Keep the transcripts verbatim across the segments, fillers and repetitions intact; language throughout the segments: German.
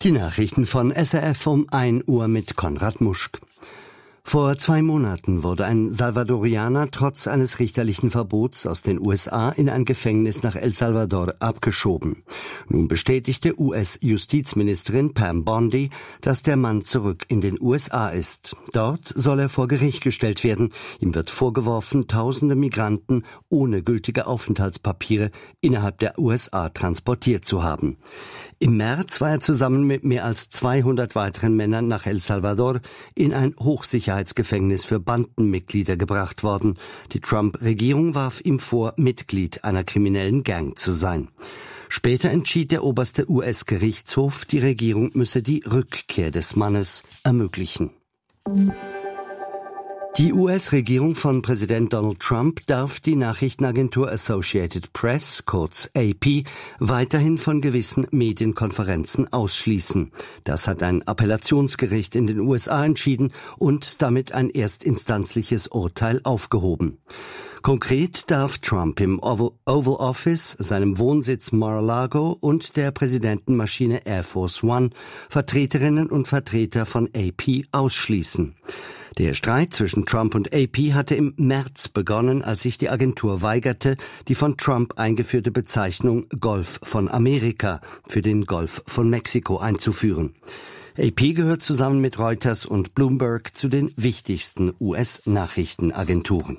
Die Nachrichten von S R F um ein Uhr mit Konrad Muschk. Vor zwei Monaten wurde ein Salvadorianer trotz eines richterlichen Verbots aus den U S A in ein Gefängnis nach El Salvador abgeschoben. Nun bestätigte U S-Justizministerin Pam Bondi, dass der Mann zurück in den U S A ist. Dort soll er vor Gericht gestellt werden. Ihm wird vorgeworfen, tausende Migranten ohne gültige Aufenthaltspapiere innerhalb der U S A transportiert zu haben. Im März war er zusammen mit mehr als zweihundert weiteren Männern nach El Salvador in ein Hochsicherheitsgefängnis für Bandenmitglieder gebracht worden. Die Trump-Regierung warf ihm vor, Mitglied einer kriminellen Gang zu sein. Später entschied der oberste U S-Gerichtshof, die Regierung müsse die Rückkehr des Mannes ermöglichen. Die U S-Regierung von Präsident Donald Trump darf die Nachrichtenagentur Associated Press, kurz A P, weiterhin von gewissen Medienkonferenzen ausschließen. Das hat ein Appellationsgericht in den U S A entschieden und damit ein erstinstanzliches Urteil aufgehoben. Konkret darf Trump im Oval Office, seinem Wohnsitz Mar-a-Lago und der Präsidentenmaschine Air Force One Vertreterinnen und Vertreter von A P ausschließen. Der Streit zwischen Trump und A P hatte im März begonnen, als sich die Agentur weigerte, die von Trump eingeführte Bezeichnung Golf von Amerika für den Golf von Mexiko einzuführen. A P gehört zusammen mit Reuters und Bloomberg zu den wichtigsten U S-Nachrichtenagenturen.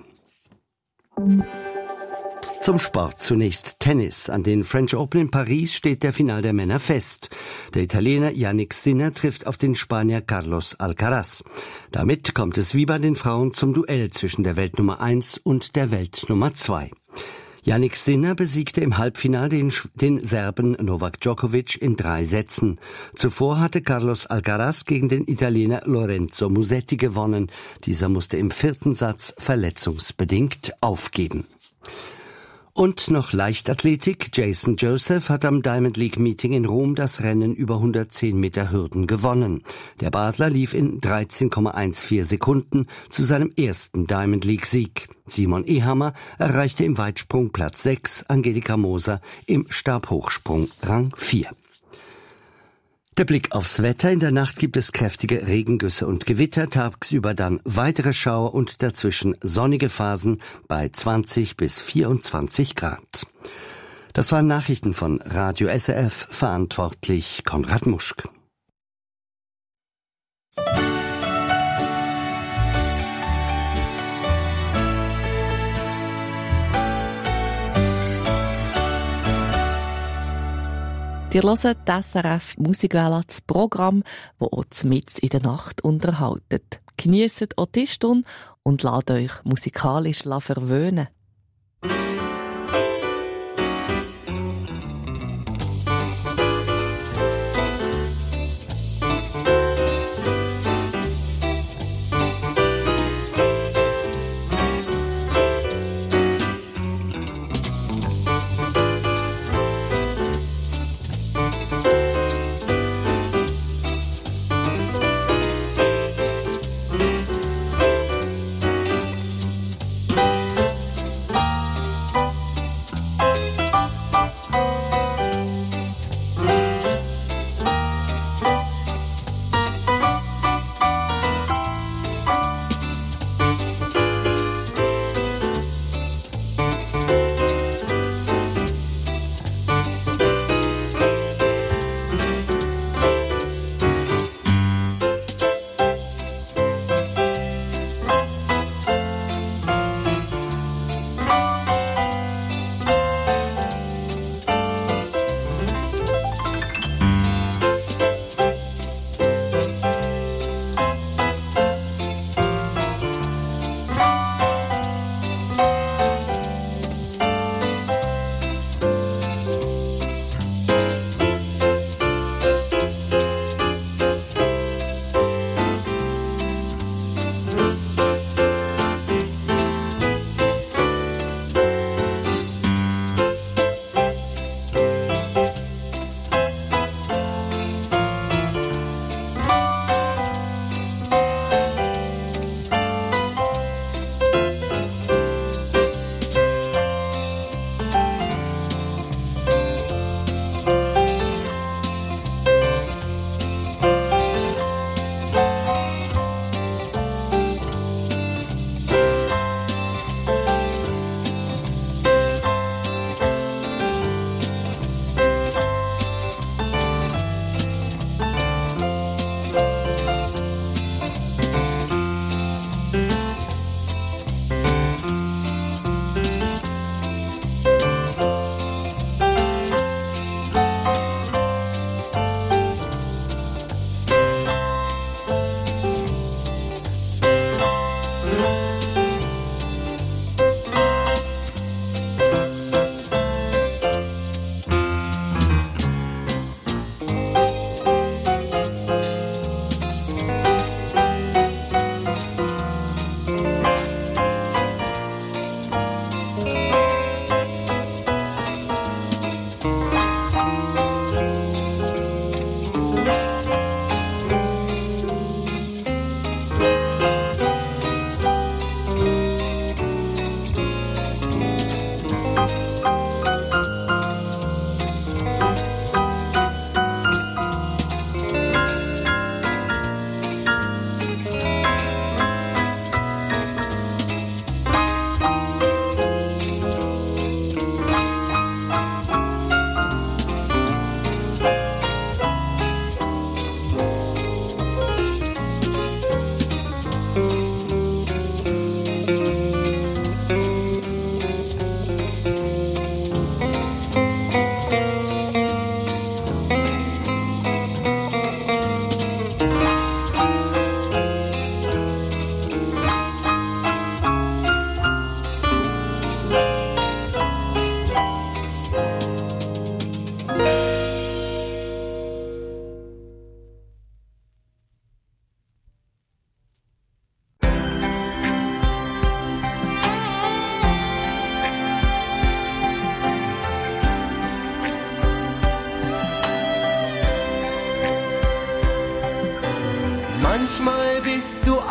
Zum Sport zunächst Tennis. An den French Open in Paris steht der Final der Männer fest. Der Italiener Jannik Sinner trifft auf den Spanier Carlos Alcaraz. Damit kommt es wie bei den Frauen zum Duell zwischen der Weltnummer eins und der Weltnummer zwei. Jannik Sinner besiegte im Halbfinale den, den Serben Novak Djokovic in drei Sätzen. Zuvor hatte Carlos Alcaraz gegen den Italiener Lorenzo Musetti gewonnen. Dieser musste im vierten Satz verletzungsbedingt aufgeben. Und noch Leichtathletik. Jason Joseph hat am Diamond League Meeting in Rom das Rennen über hundertzehn Meter Hürden gewonnen. Der Basler lief in dreizehn Komma vierzehn Sekunden zu seinem ersten Diamond League Sieg. Simon Ehammer erreichte im Weitsprung Platz sechs, Angelika Moser im Stabhochsprung Rang vier. Der Blick aufs Wetter. In der Nacht gibt es kräftige Regengüsse und Gewitter, tagsüber dann weitere Schauer und dazwischen sonnige Phasen bei zwanzig bis vierundzwanzig Grad. Das waren Nachrichten von Radio S R F, verantwortlich Konrad Muschk. Ihr hört die S R F Musikwelle, das Programm, das euch mitten in der Nacht unterhaltet. Geniesst auch die Stunde und lasst euch musikalisch verwöhnen.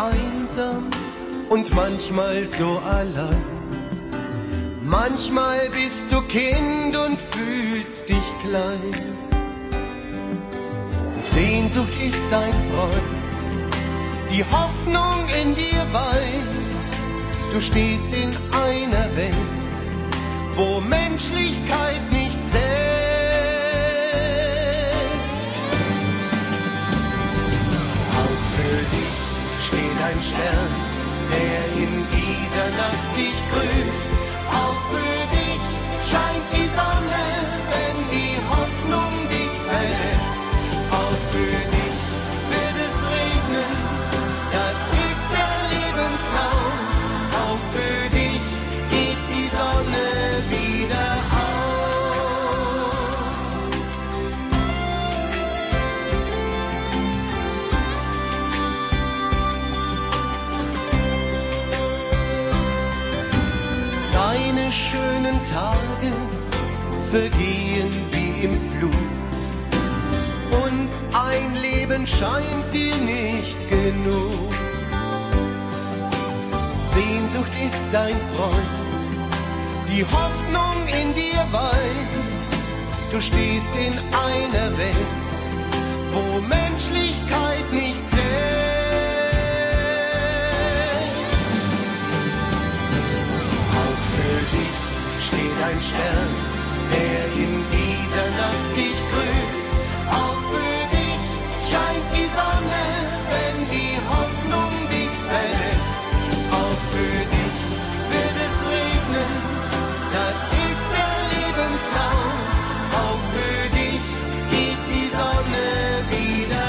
einsam und manchmal so allein. Manchmal bist du Kind und fühlst dich klein. Sehnsucht ist dein Freund, die Hoffnung in dir weint. Du stehst in einer Welt, wo Menschlichkeit nicht zählt. Auch für dich steht ein Stern, der in dieser Nacht dich grüßt. Auch für dich scheint die Sonne, wenn die Hoffnung dich verlässt. Auch für dich wird es regnen, das ist der Lebenslauf. Auch für dich geht die Sonne wieder auf. Deine schönen Tage vergehen wie im Flug und ein Leben scheint dir nicht genug. Sehnsucht ist dein Freund, die Hoffnung in dir weint. Du stehst in einer Welt, wo Menschlichkeit nicht zählt. Auch für dich steht ein Stern, der in dieser Nacht dich grüßt. Auch für dich scheint die Sonne, wenn die Hoffnung dich verlässt. Auch für dich wird es regnen, das ist der Lebenslauf. Auch für dich geht die Sonne wieder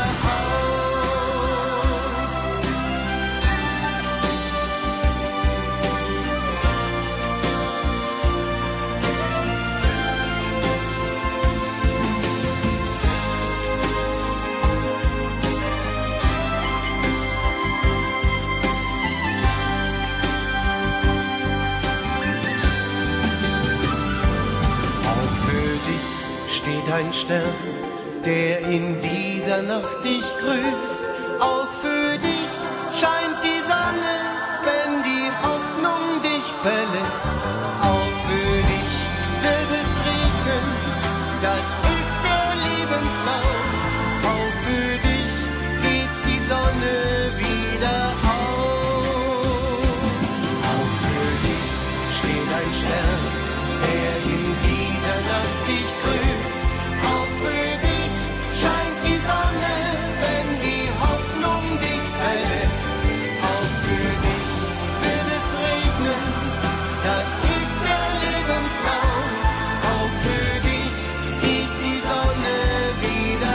ein Stern, der in dieser Nacht dich grüßt. Auch für dich scheint die Sonne, wenn die Hoffnung dich verlässt. Auch für dich wird es regnen, das ist der Lebenslauf. Auch für dich geht die Sonne wieder auf. Auch für dich steht ein Stern, der in dieser Nacht dich grüßt. Auch für dich scheint die Sonne, wenn die Hoffnung dich verlässt. Auch für dich wird es regnen, das ist der Lebenslauf. Auch für dich geht die Sonne wieder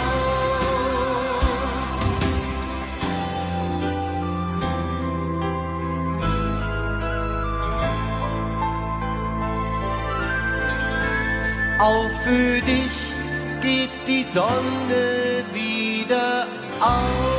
auf. Auch für dich geht die Sonne wieder auf.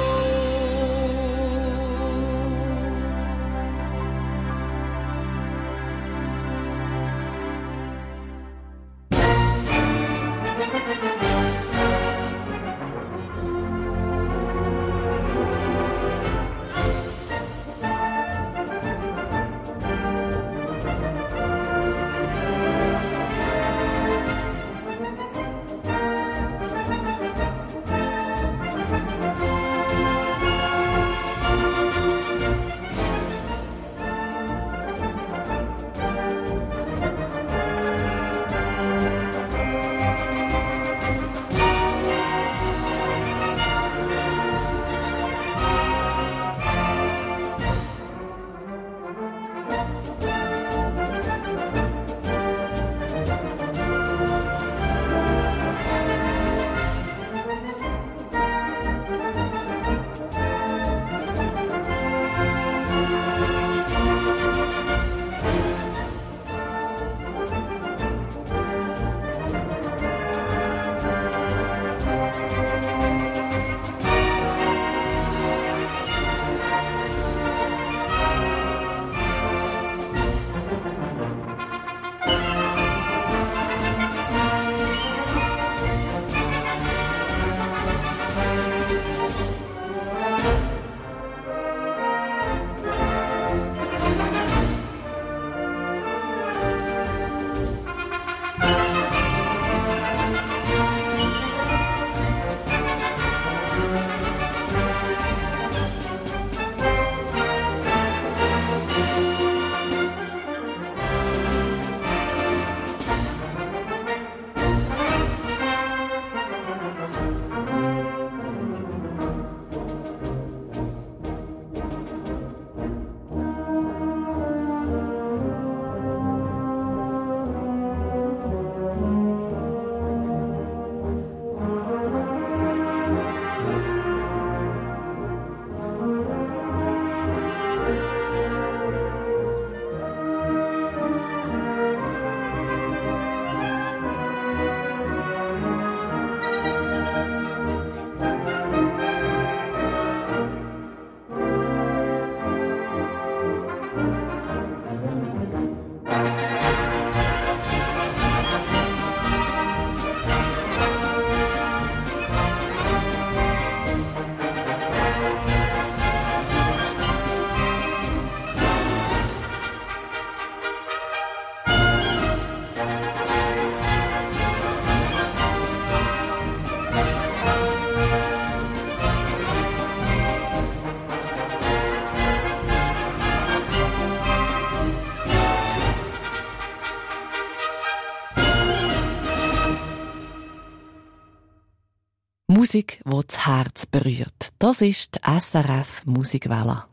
Musik, die das Herz berührt. Das ist die S R F Musikwelle.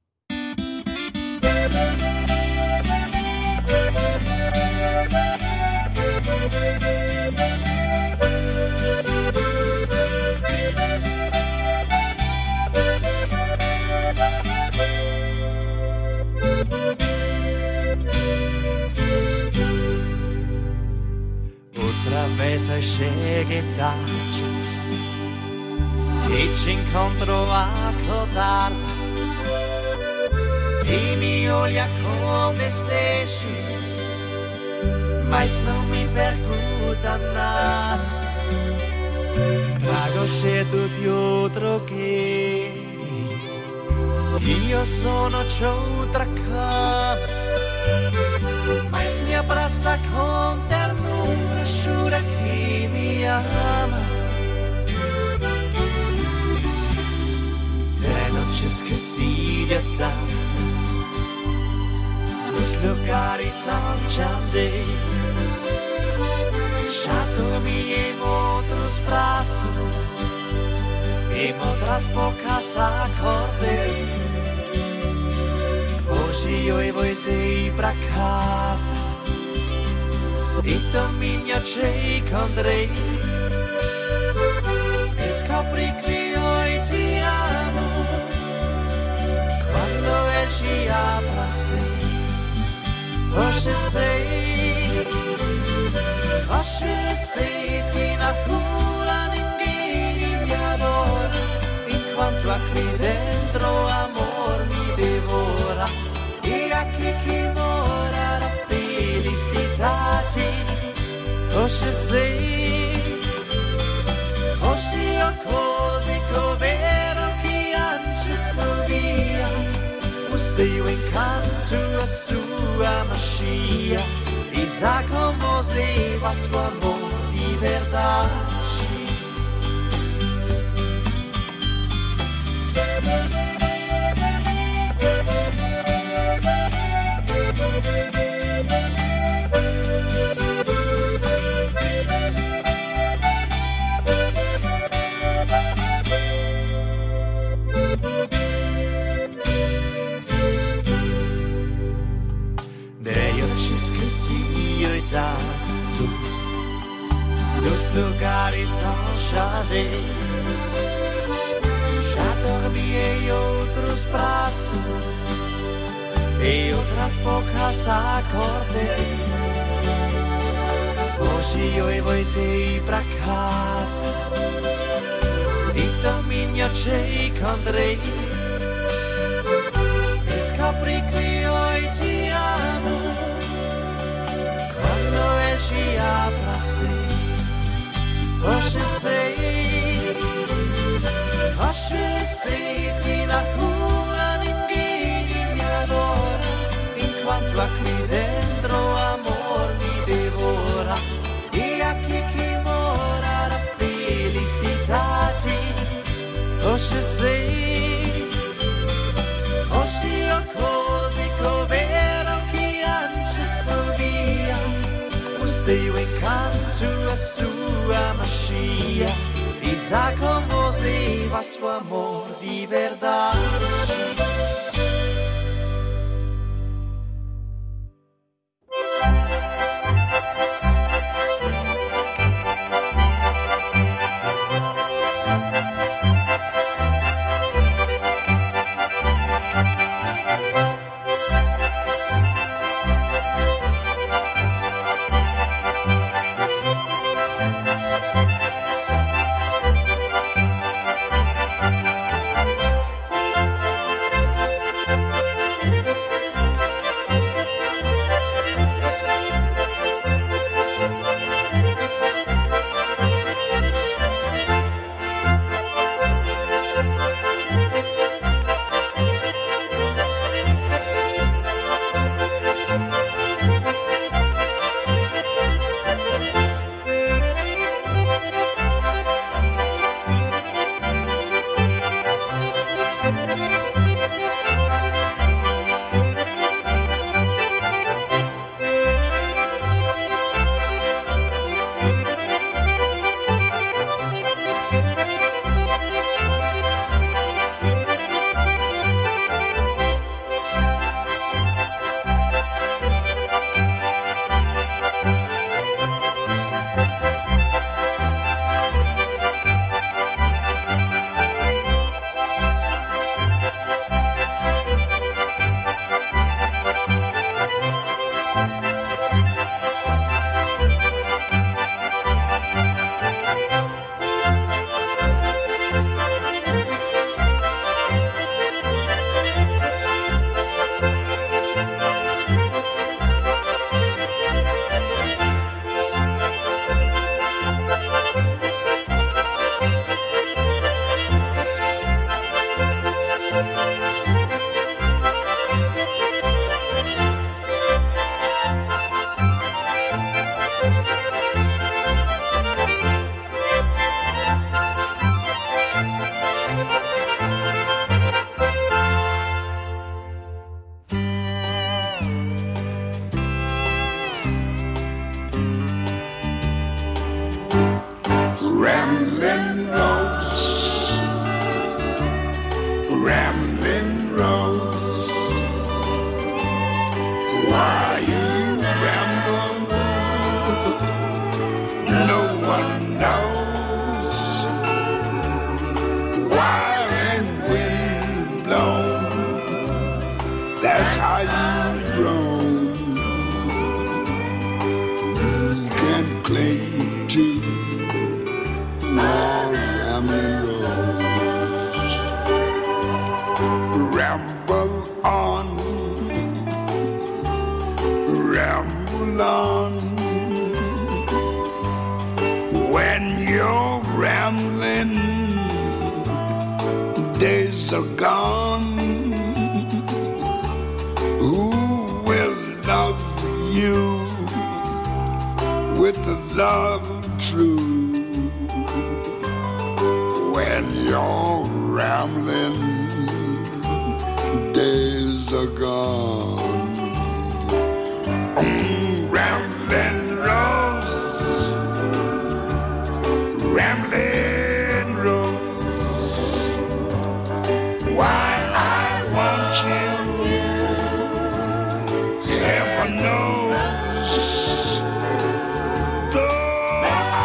Outra vez cheguei tarde e ci incontro a Codarda e mi olha come se esci, mas não me pergunta nada. Trago scelto di altro che io sono c'altra cama, mas mi abbraccia con ternura, giura che mi ama. De noches que sí de tarde, los lugares son chandé, chato-me en otros brazos, en otras bocas acordé. Hoje eu voltei pra casa e domingo ci incontrei e scopri che io ti amo quando ci abracei. Hoje sei, hoje sei che na rua ninguém mi adora, enquanto aqui dentro amor mi devora. E aqui que mora a felicidade. Hoje sei, hoje ho cose che vero che antes não via. O seu encanto, a sua magia, diz-a como leva seu amor de verdade. Dos lugares são chave, já dormi em outros braços, e outras bocas acordei. Hoje eu voltei pra casa e domingo ci incontrei e scopri che io ti amo quando ci abracei. Hoje sei, hoje sei che na rua ninguém mi adora, enquanto aqui dentro amor mi devora. E aqui que mora a felicidade. Hoje sei, hoje ho cose che vero che antes não via. O seu encanto, a sua magia, diz-a como leva seu amor de verdade. cling to more rambling roads. Ramble on, ramble on. When you're rambling, days are gone. Who will love you with the love true? When you're rambling, days are gone. Mm, rambling rose, rambling rose. Why I want you, heaven knows. Though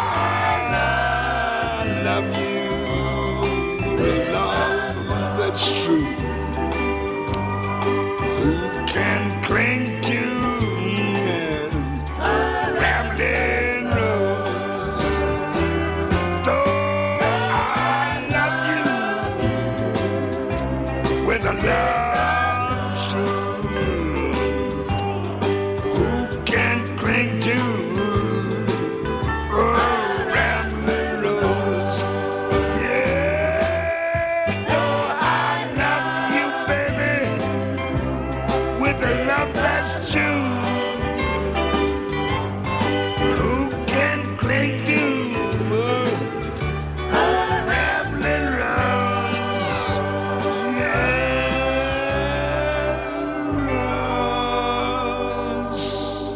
I love you, the love that's true. Who can cling to a rambling rose? Though I love you with a love true, who can cling to a rambling rose? Yeah, though I love you, baby, with a love that's true, who can cling to a rambling rose? Yes.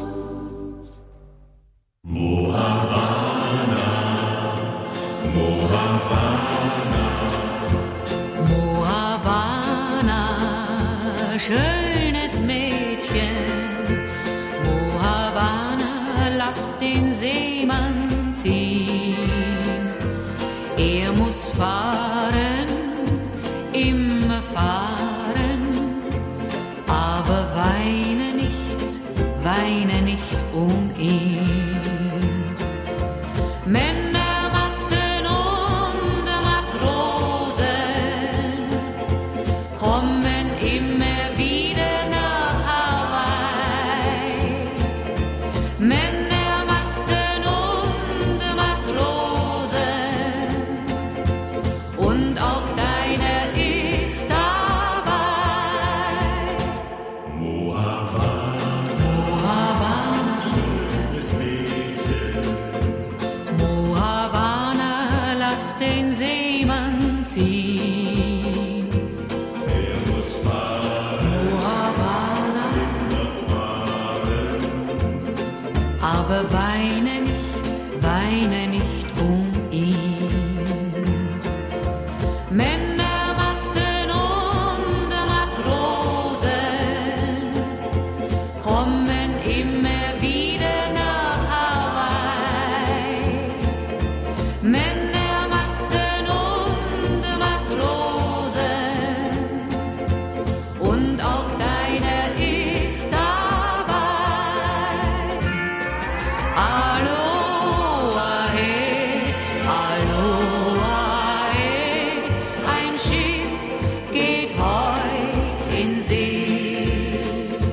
Mo Havana, schönes Mädchen. Mo Havana, lass den Seemann ziehen. Er muss fahren, immer fahren, aber weine nicht, weine nicht um ihn. Männermasten und Matrosen kommen immer wieder nach Hawaii. Männermasten und Matrosen und auch deiner ist dabei. Mo Havana, schönes Mädchen. Mo Havana, lass den Seemann ziehen. Er muss fahren, Mo Havana, aber weine nicht, weine nicht um ihn. Männermasten und Matrosen kommen immer wieder nach Hawaii. Männermasten und Matrosen und auch deiner ist dabei. Aloha, hey, aloha, hey, ein Schiff geht heut in See.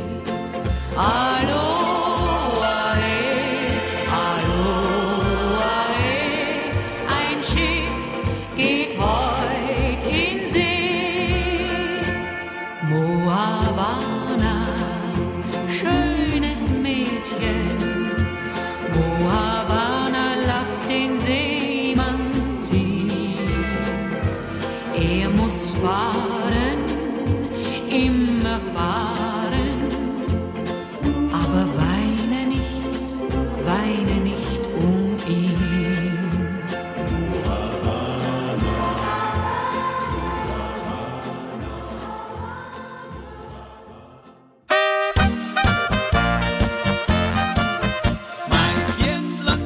Aloha, hey, aloha, hey, ein Schiff geht heut in See. Mo Havana, schönes Mädchen. Mo Havana, lass den Seemann ziehen. Er muss fahren, immer fahren, aber weine nicht, weine nicht um ihn. Mein Kindlein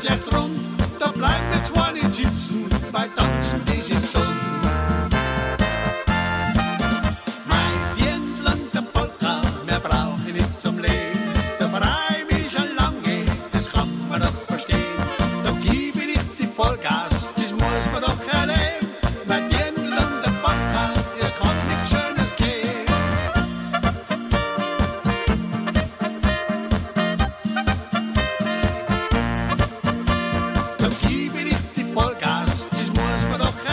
wenn's echt rund, da bleibt mir zwar nicht sitzen, bei Tanzen, das ist schon. Mein Dirndl und der Polka, mehr brauch ich nicht zum Leben, da freu ich mich schon lange, das kann man doch verstehen. Da gib ich nicht die Vollgas, das muss man doch erleben. Mein Dirndl und der Polka, es kann nichts Schönes gehen. Da gib ich nicht die Vollgas, das muss man doch erleben.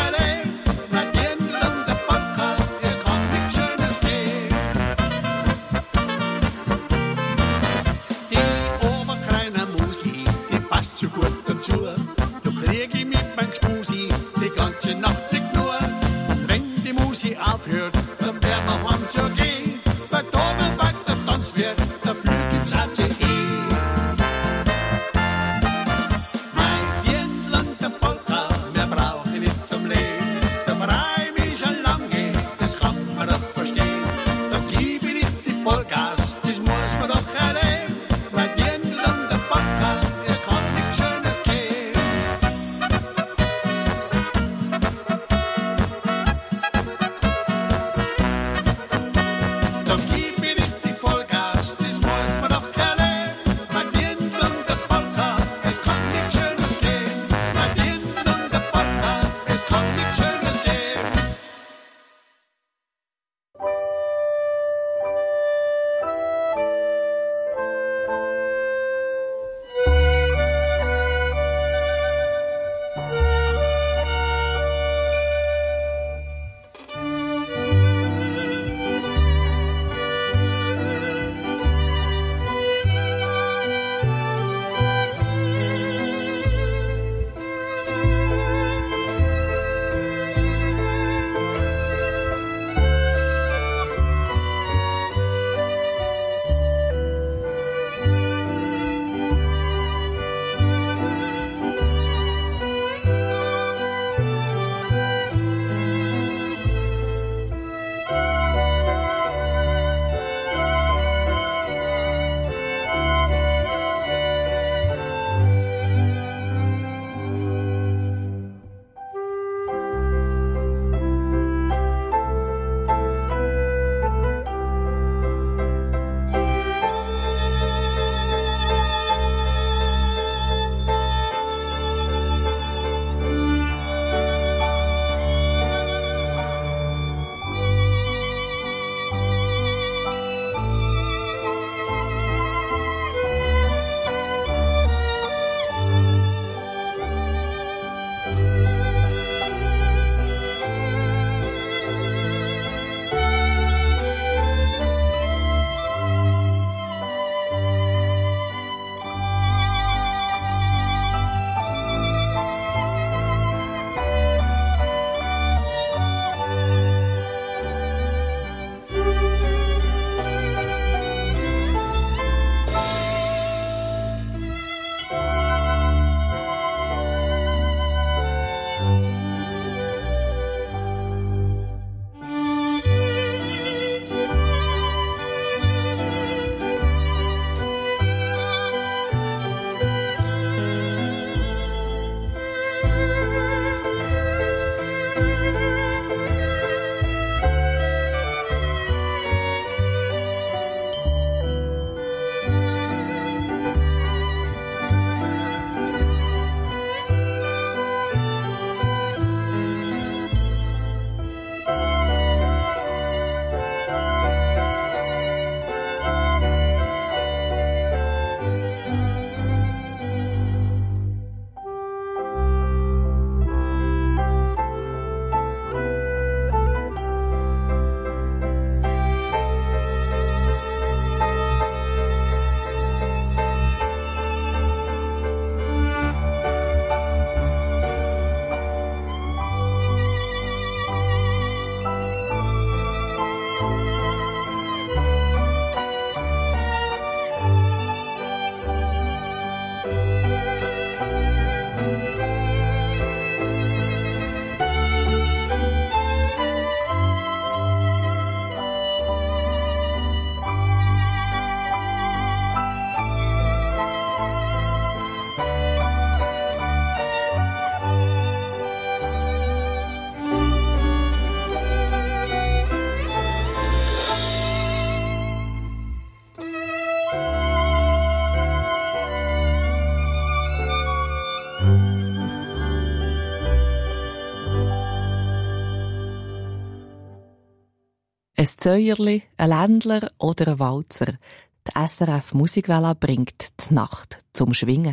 Ein Zäuerli, ein Ländler oder ein Walzer. Die S R F Musikwelle bringt die Nacht zum Schwingen.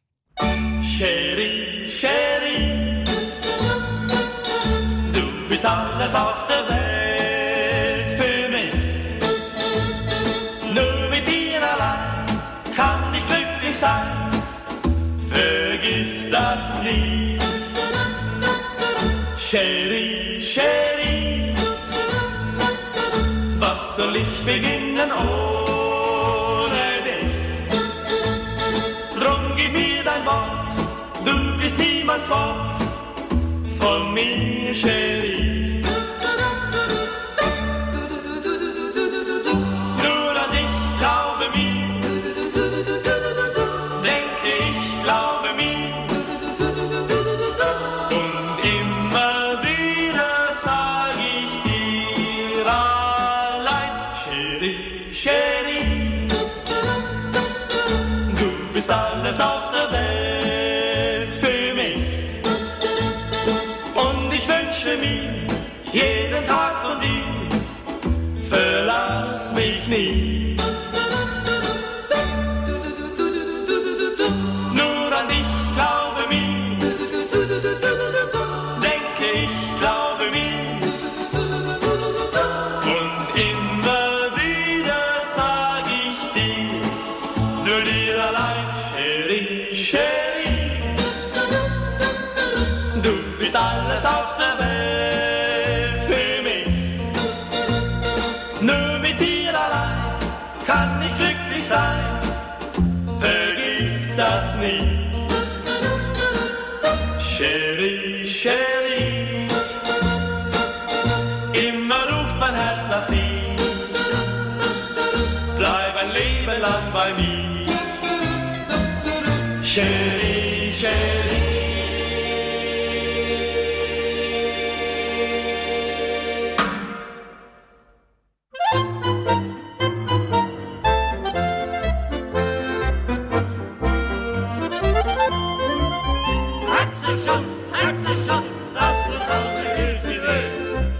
Chérie, Chérie, du bist alles auf der Welt für mich. Nur mit dir allein kann ich glücklich sein, vergiss das nie. Chérie, Chérie, was soll ich beginnen ohne dich? Drum gib mir dein Wort, du bist niemals fort von mir, Chérie. Nur an dich glaube mir, denke ich glaube mir, und immer wieder sag ich dir allein, Chérie, Chérie, du bist alles auf der Welt für mich. Und ich wünsche mir jeden Tag von dir, verlass mich nie. Nur an dich glaube mir, denke ich glaube mir, und immer wieder sag ich dir, nur dir allein, Chérie, Chérie, du bist alles auf der Welt für mich. Nur mit dir allein kann ich glücklich sein, vergiss das nie. Chérie, Chérie, immer ruft mein Herz nach dir, bleib ein Leben lang bei mir. Chérie, Chérie. Achselschuss, Achselschuss, aus dem Auge hilft mir weh.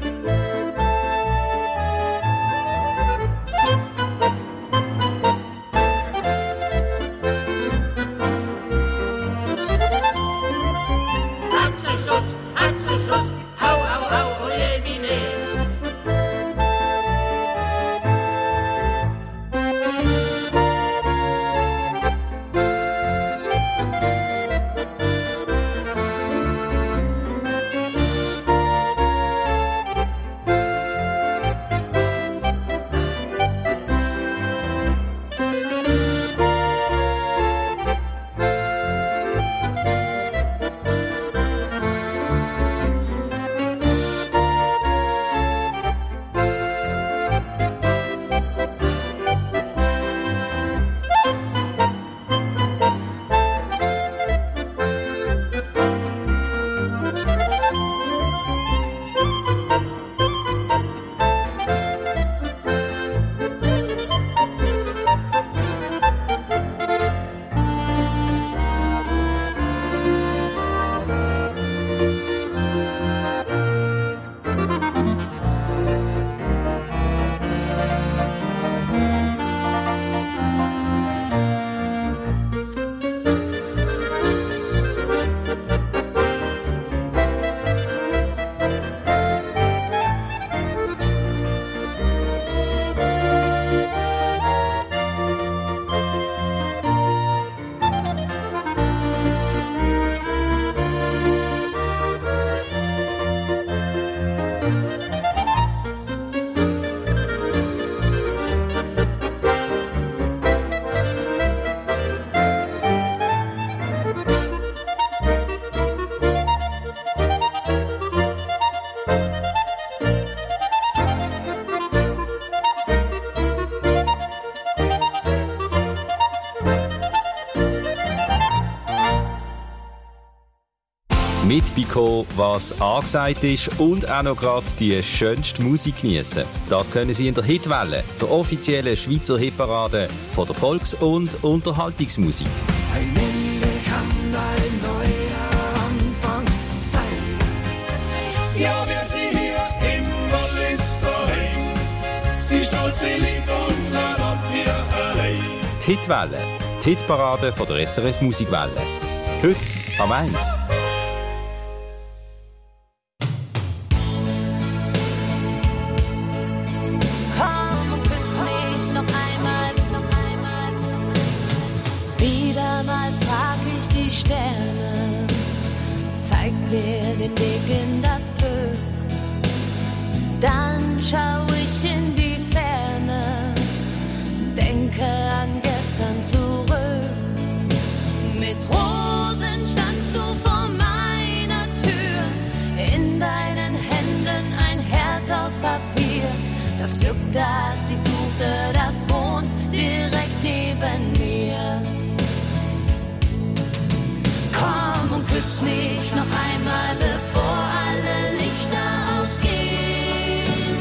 Achselschuss, Achselschuss, hau, hau, hau, oje, mine. Mitbekommen, was angesagt ist und auch noch gerade die schönste Musik geniessen. Das können Sie in der Hitwelle, der offiziellen Schweizer Hitparade von der Volks- und Unterhaltungsmusik. Ein Ende kann ein neuer Anfang sein. Ja, wir sind hier im Wallis daheim. die Hitwelle, die Hitparade von der S R F Musikwelle. Heute am eins. Komm und küss mich noch einmal, noch einmal. Wieder mal frag ich die Sterne, zeig mir den Weg in das Glück. Dann schau ich in die Ferne, denke an gestern zurück. Mit Rosen standst du vor meiner Tür, in deinen Händen ein Herz aus Papier. Das Glück, das ich suchte, das wohnt direkt neben mir. Komm und küss mich noch einmal, bevor alle Lichter ausgehen.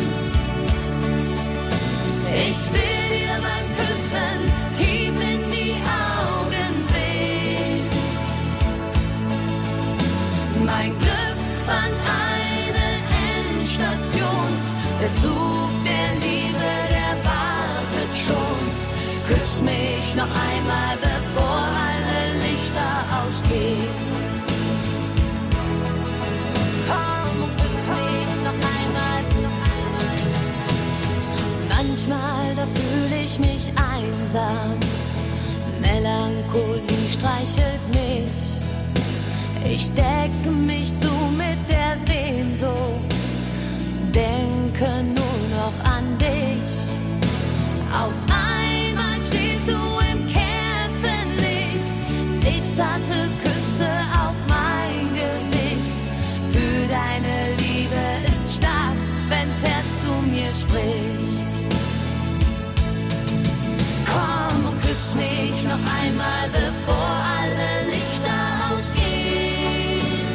Ich will dir beim Küssen tief in die Augen sehen. Mein Glück fand eine Endstation. Der Zug der Liebe, der wartet schon. Küss mich noch einmal, bevor alle Lichter ausgehen. Komm und küss mich noch einmal, noch einmal. Manchmal, da fühle ich mich einsam. Melancholie streichelt mich. Ich decke mich zu mit der Sehnsucht. Denke nur noch an dich. Auf einmal stehst du im Kerzenlicht, legst zarte Küsse auf mein Gesicht. Fühl, deine Liebe ist stark, wenn's Herz zu mir spricht. Komm und küss mich noch einmal, bevor alle Lichter ausgehen.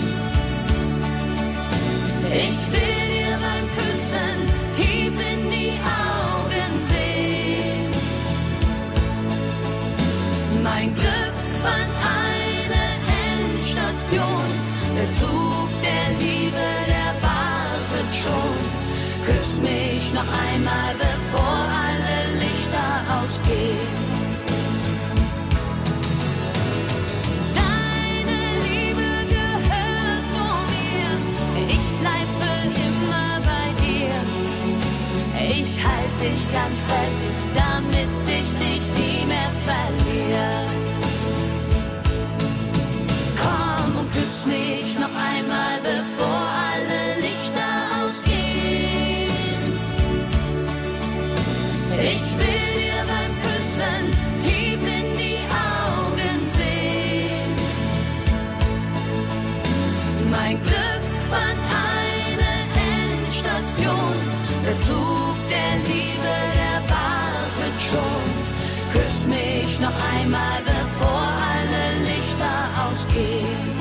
Ich will dir beim Küssen tief in die Augen sehen. Mein Glück fand eine Endstation. Der Zug der Liebe, der wartet schon. Küss mich noch einmal, bevor alle Lichter ausgehen. Deine Liebe gehört nur mir. Ich bleib für immer bei dir. Ich halt dich ganz fest, damit ich dich nie mehr verliere. Komm und küss mich noch einmal, bevor alle Lichter ausgehen. Ich will dir beim Küssen tief in die Augen sehen. Mein Glück fand eine Endstation. Der Zug der Liebe, der wartet schon. Küss mich noch einmal, bevor alle Lichter ausgehen.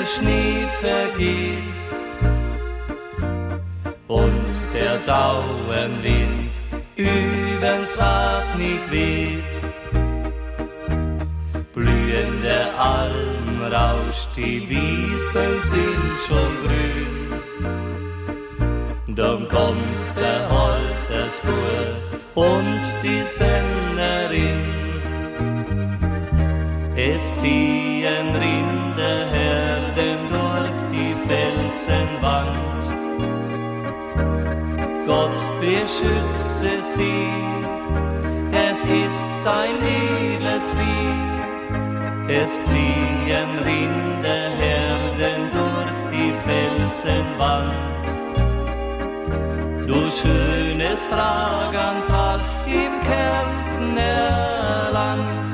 der Schnee vergeht und der Dauernwind übern Saat nicht weht. Blühende Alm rauscht, die Wiesen sind schon grün. Dann kommt der Holtersbur und die Sennerin. Es ziehen Rinderherden durch die Felsenwand. Gott beschütze sie, es ist dein edles Vieh. Es ziehen Rinderherden durch die Felsenwand. Du schönes Fragantal im Kärntner Land.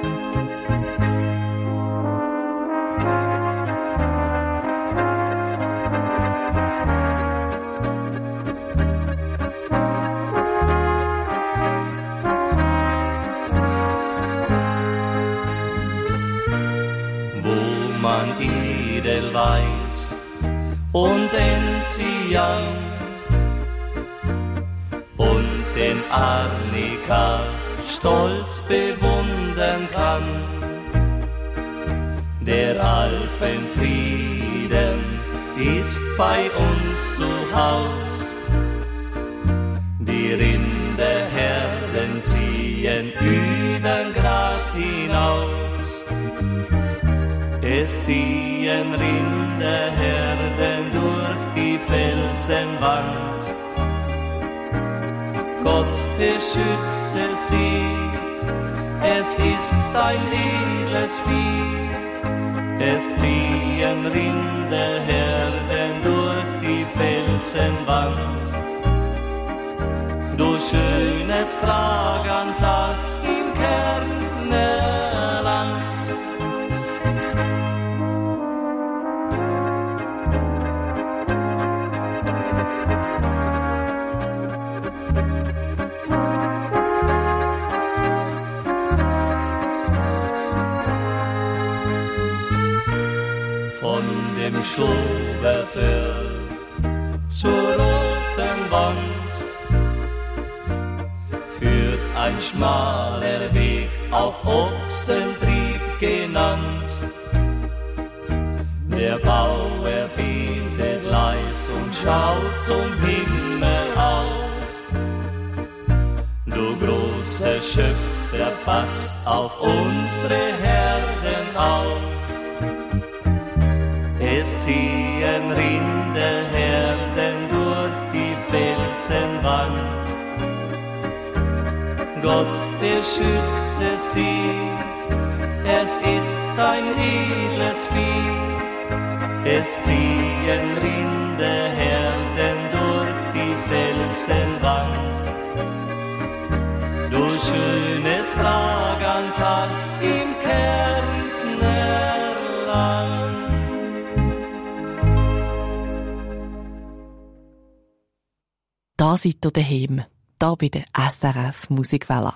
Edelweiß und Enzian und den Arnika stolz bewundern kann. Der Alpenfrieden ist bei uns zu Haus. Die Rinderherden ziehen übern Grat hinaus. Es ziehen Rinderherden durch die Felsenwand. Gott beschütze sie, es ist dein edles Vieh. Es ziehen Rinderherden durch die Felsenwand. Du schönes Fragantal im Kärntner Land. Dem Schobertörl zur roten Wand führt ein schmaler Weg, auch Ochsentrieb genannt. Der Bauer bietet leis und schaut zum Himmel auf. Du großer Schöpfer, pass auf unsere Herden auf. Es ziehen Rinderherden durch die Felsenwand. Gott beschütze sie, es ist dein edles Vieh. Es ziehen Rinderherden durch die Felsenwand. Du schönes Fragantal im Kärntner Land. Da seid ihr daheim, da bei der S R F Musikwelle.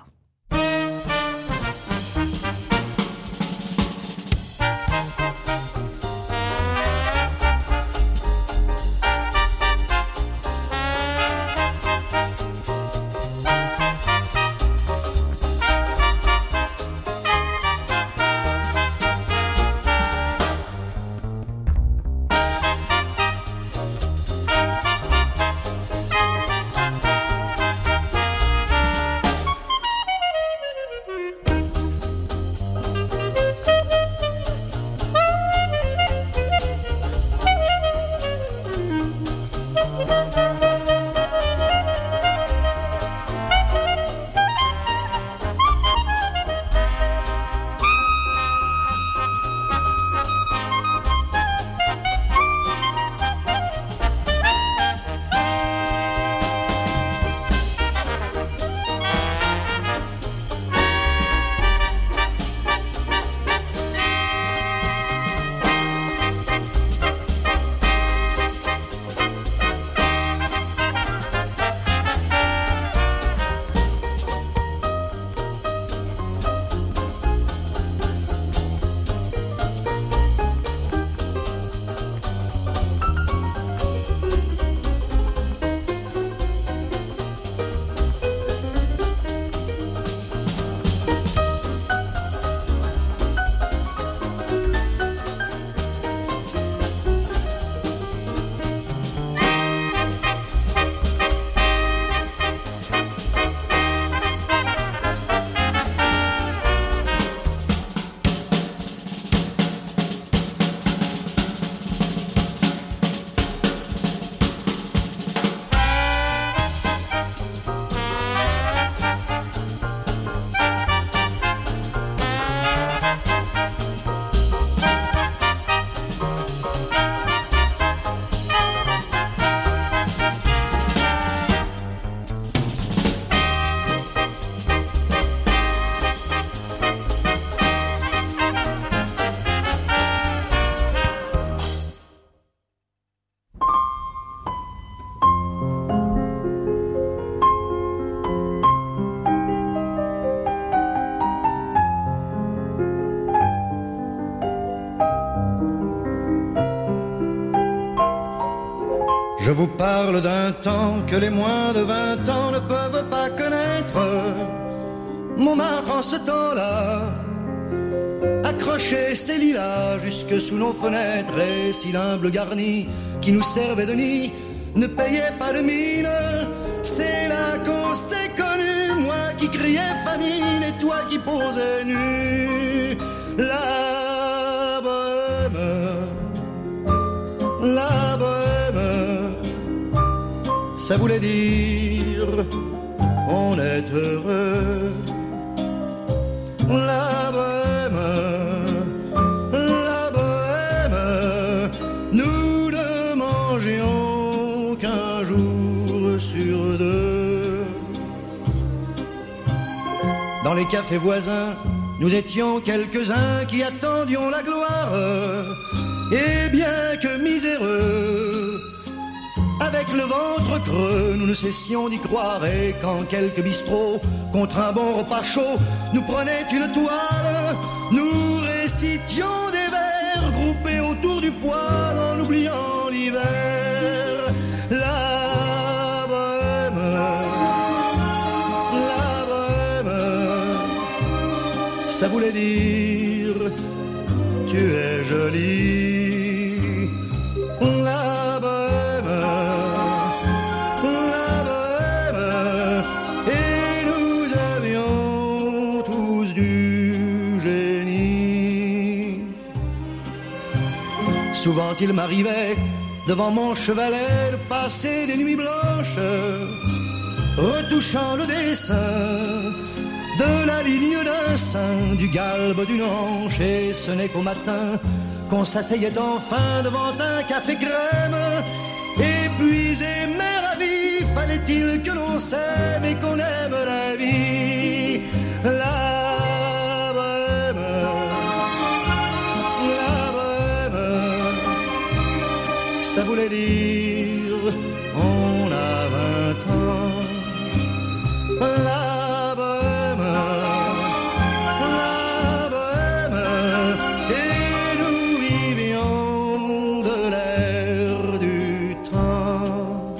vous parle d'un temps que les moins de vingt ans ne peuvent pas connaître. Montmartre en ce temps-là accrochait ses lilas jusque sous nos fenêtres, et si l'humble garni qui nous servait de nid ne payait pas de mine, c'est là qu'on s'est connus, moi qui criais famine et toi qui posais nu. La bohème, la bohème, ça voulait dire on est heureux. La bohème, la bohème, nous ne mangions qu'un jour sur deux. Dans les cafés voisins, nous étions quelques-uns qui attendions la gloire. Et bien que miséreux, avec le ventre creux, nous ne cessions d'y croire. Et quand quelques bistrots, contre un bon repas chaud, nous prenaient une toile, nous récitions des vers groupés autour du poêle en oubliant l'hiver. La bohème, la bohème, ça voulait dire tu es jolie. La bohème, la bohème, et nous avions tous du génie. Souvent il m'arrivait devant mon chevalet de passer des nuits blanches, retouchant le dessin de la ligne d'un sein, du galbe d'une hanche, et ce n'est qu'au matin qu'on s'asseyait enfin devant un café crème. Épuisé mais ravi, fallait-il que l'on s'aime et qu'on aime la vie. La bohème, la bohème, ça voulait dire on a vingt ans. La bohème, la bohème, et nous vivions de l'air du temps.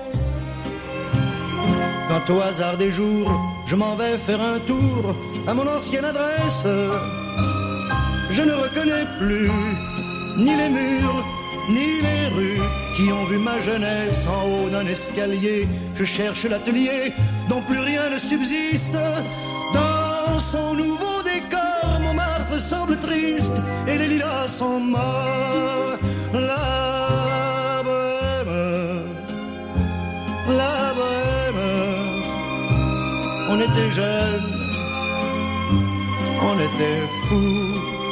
Quand au hasard des jours, je m'en vais faire un tour à mon ancienne adresse, je ne reconnais plus ni les murs, ni les rues qui ont vu ma jeunesse en haut d'un escalier. Je cherche l'atelier dont plus rien ne subsiste. Dans son nouveau décor, Montmartre semble triste et les lilas sont morts. La bohème, la bohème, on était jeunes, on était fous.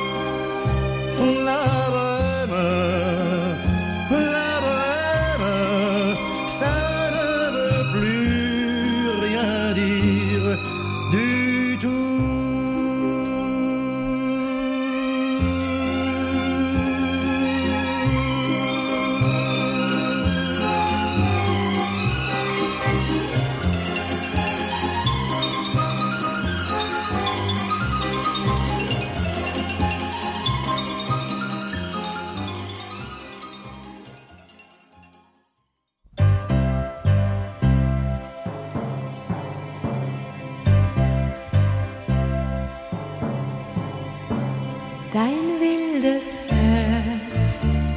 La bohème, la bohème, ça ne veut plus rien dire du tout. Dein wildes Herz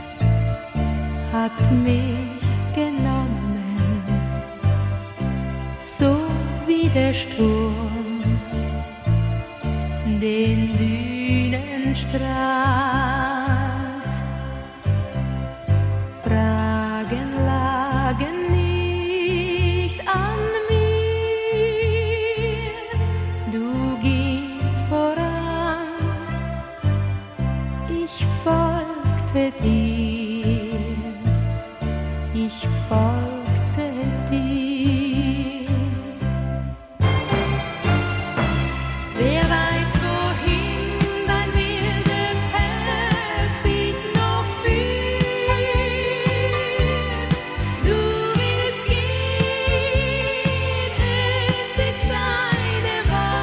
hat mich genommen, so wie der Sturm den Dünen strahlt. Fragen lagen nicht an mir, du gingst voran, ich folgte dir, ich folgte dir. Wer weiß, wohin dein wildes Herz dich noch führt. Du willst gehen, es ist deine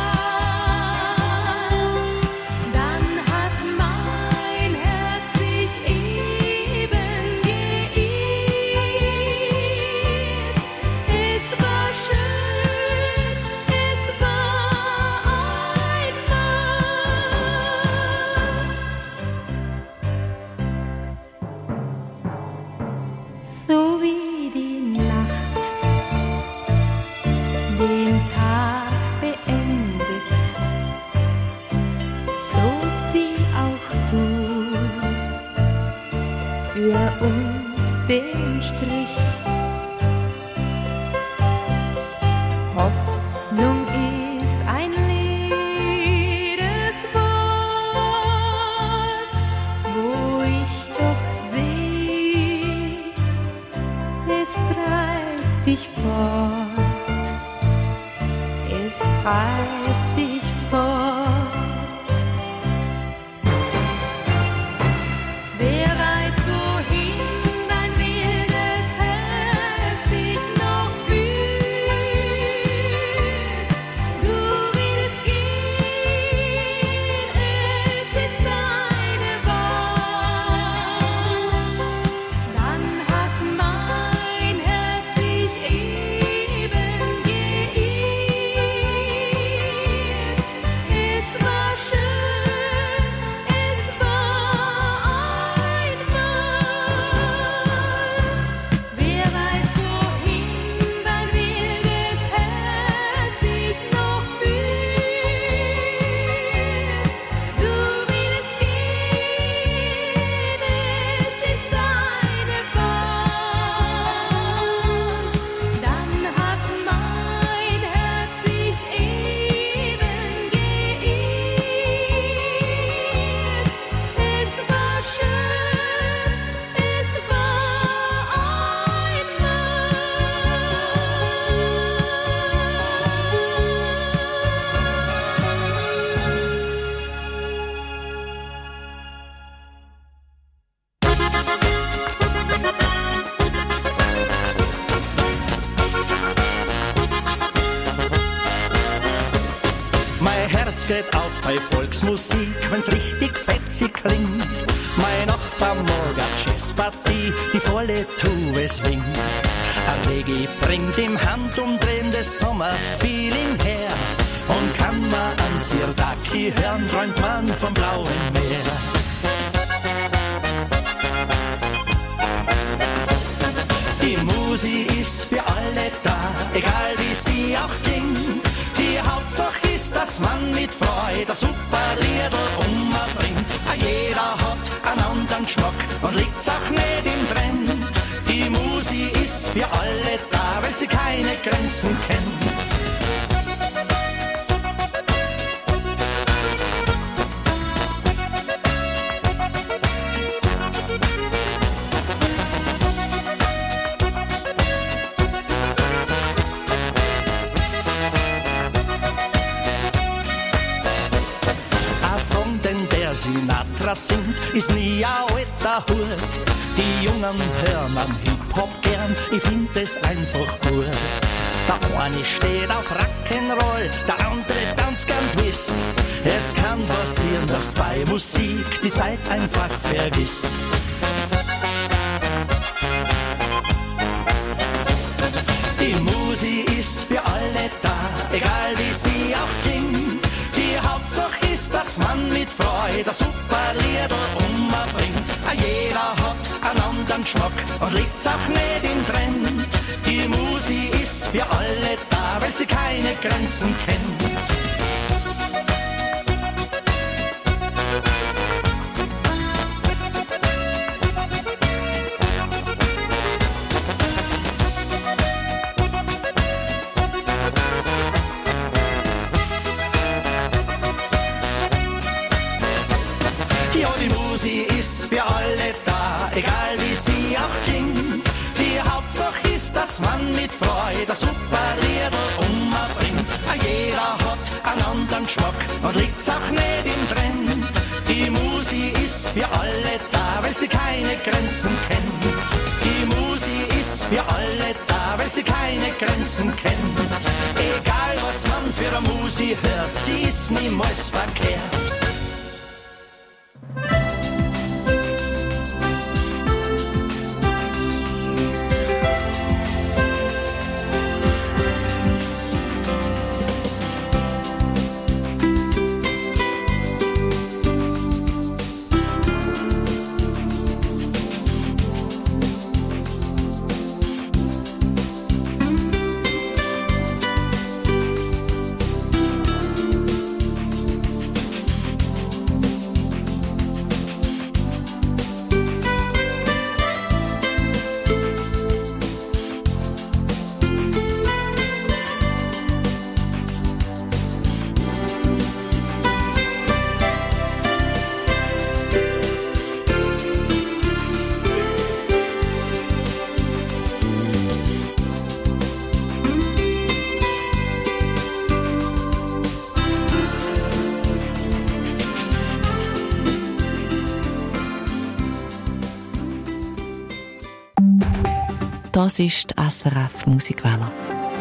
Wahl. Dann hat mein Herz sich eben geirrt. Wort, es treibt dich fort. Wer weiß, wohin dein wildes Herz dich noch führt. Du willst gehen, es ist deine Wahl. Dann hat mein Herz sich eben geirrt. Es war schön, es war einmal. Wer weiß, wohin dein wildes Herz dich noch führt. Du willst gehen, es ist deine Wahl. Dann hat mein Herz sich eben geirrt. Es war schön, es war Mein Herz geht auf bei Volksmusik, wenn's richtig fetzig klingt. Mein Nachbar mag a Jazzpartie, die volle Tue swingt. A Reggae bringt im Handumdrehen des Sommerfeeling her. Und kann man an Sirdaki hören, träumt man vom blauen Meer. Die Musi ist für alle da, egal wie sie auch klingt. Die Hauptsache ist, dass man mit Freude ein super Liedl umbringt. Jeder hat einen anderen Geschmack und liegt's auch nicht im Trend. Die Musi ist für alle da, weil sie keine Grenzen kennt. Sinatra singt, ist nie a alter Hut. Die Jungen hören am Hip-Hop gern, ich find es einfach gut. Der eine steht auf Rock'n'Roll, der andere tanzt gern Twist. Es kann passieren, dass bei Musik die Zeit einfach vergisst. Die Musi ist für alle da, egal wie sie auch klingt. Die Hauptsache ist, dass man mit Freude ein super Liedl umbringt. Jeder hat einen anderen Geschmack und liegt's auch nicht im Trend. Die Musi ist für alle da, weil sie keine Grenzen kennt. Für alle da, egal wie sie auch klingt. Die Hauptsache ist, dass man mit Freude ein super Liedl umbringt. Jeder hat einen anderen Geschmack und liegt's auch nicht im Trend. Die Musi ist für alle da, weil sie keine Grenzen kennt. Die Musi ist für alle da, weil sie keine Grenzen kennt. Egal was man für eine Musi hört, sie ist niemals verkehrt. Das ist die S R F Musikwelle.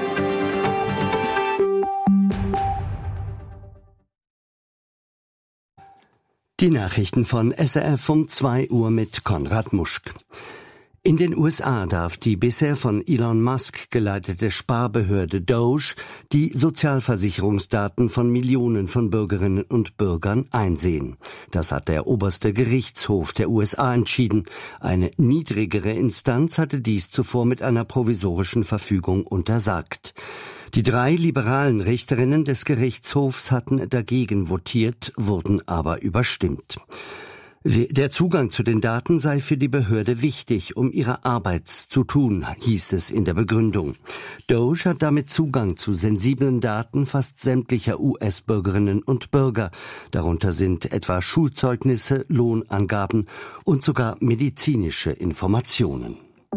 Die Nachrichten von S R F um zwei Uhr mit Konrad Muschk. In den U S A darf die bisher von Elon Musk geleitete Sparbehörde Doge die Sozialversicherungsdaten von Millionen von Bürgerinnen und Bürgern einsehen. Das hat der oberste Gerichtshof der U S A entschieden. Eine niedrigere Instanz hatte dies zuvor mit einer provisorischen Verfügung untersagt. Die drei liberalen Richterinnen des Gerichtshofs hatten dagegen votiert, wurden aber überstimmt. Der Zugang zu den Daten sei für die Behörde wichtig, um ihre Arbeit zu tun, hieß es in der Begründung. Doge hat damit Zugang zu sensiblen Daten fast sämtlicher U S-Bürgerinnen und Bürger. Darunter sind etwa Schulzeugnisse, Lohnangaben und sogar medizinische Informationen.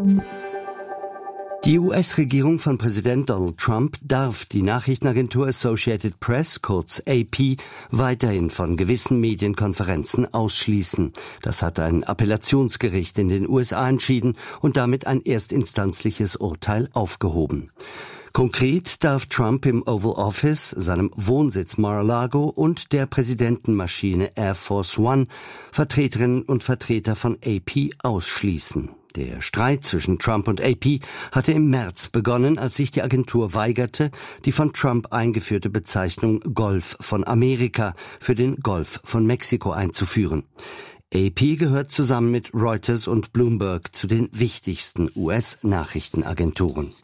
Die U S-Regierung von Präsident Donald Trump darf die Nachrichtenagentur Associated Press, kurz A P, weiterhin von gewissen Medienkonferenzen ausschließen. Das hat ein Appellationsgericht in den U S A entschieden und damit ein erstinstanzliches Urteil aufgehoben. Konkret darf Trump im Oval Office, seinem Wohnsitz Mar-a-Lago und der Präsidentenmaschine Air Force One Vertreterinnen und Vertreter von A P ausschließen. Der Streit zwischen Trump und A P hatte im März begonnen, als sich die Agentur weigerte, die von Trump eingeführte Bezeichnung Golf von Amerika für den Golf von Mexiko einzuführen. A P gehört zusammen mit Reuters und Bloomberg zu den wichtigsten U S-Nachrichtenagenturen.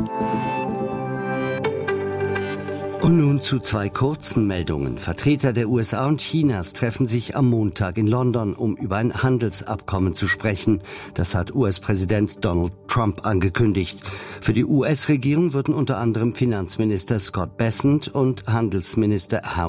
Und nun zu zwei kurzen Meldungen. Vertreter der U S A und Chinas treffen sich am Montag in London, um über ein Handelsabkommen zu sprechen. Das hat U S-Präsident Donald Trump angekündigt. Für die U S-Regierung würden unter anderem Finanzminister Scott Bessent und Handelsminister Howard